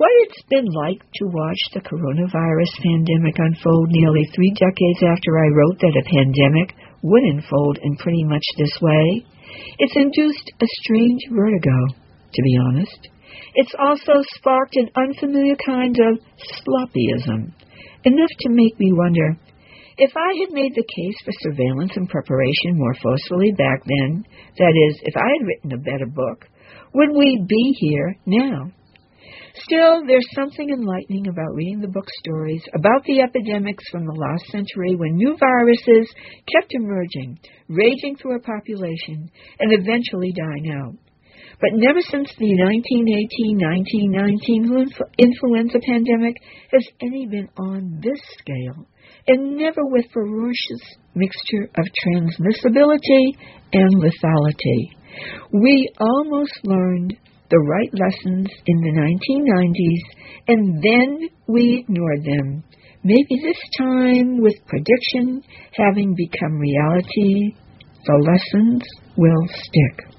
what it's been like to watch the coronavirus pandemic unfold nearly 3 decades after I wrote that a pandemic would unfold in pretty much this way. It's induced a strange vertigo, to be honest. It's also sparked an unfamiliar kind of sloppyism, enough to make me wonder, if I had made the case for surveillance and preparation more forcefully back then, that is, if I had written a better book, would we be here now? Still, there's something enlightening about reading the book stories about the epidemics from the last century when new viruses kept emerging, raging through a population, and eventually dying out. But never since the 1918-1919 influenza pandemic has any been on this scale, and never with ferocious mixture of transmissibility and lethality. We almost learned the right lessons in the 1990s, and then we ignored them. Maybe this time, with prediction having become reality, the lessons will stick.